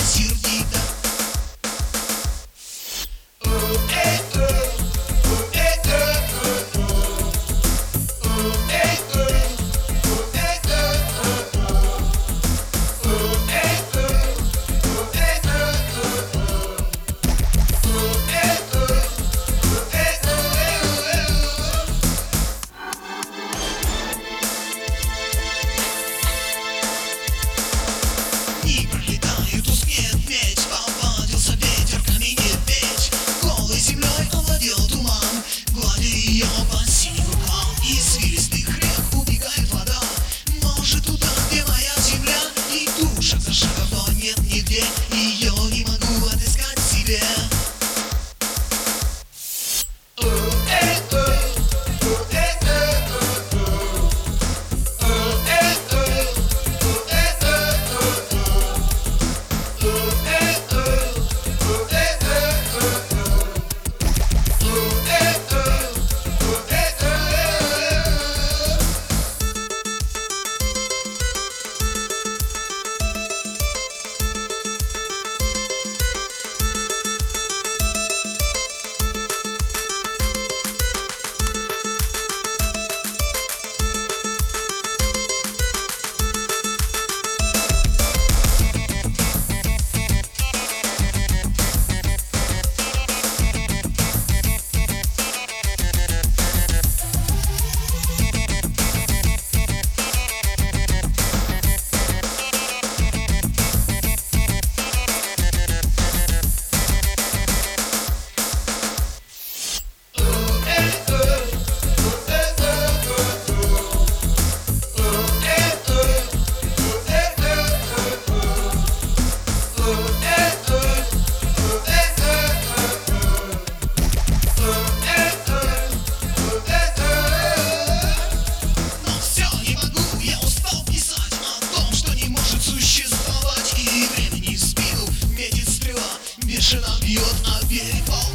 сердито. Дни пролетают, тускнеет медь, повадился ветер, каменеет печь. Голой землей овладел туман, гладя ее по синим рукам. Из извилистых рек убегает вода, может туда, где моя земля. Иду шаг за шагом, но нет нигде, ее не могу отыскать в себе. Бешено бьет, а берег волна.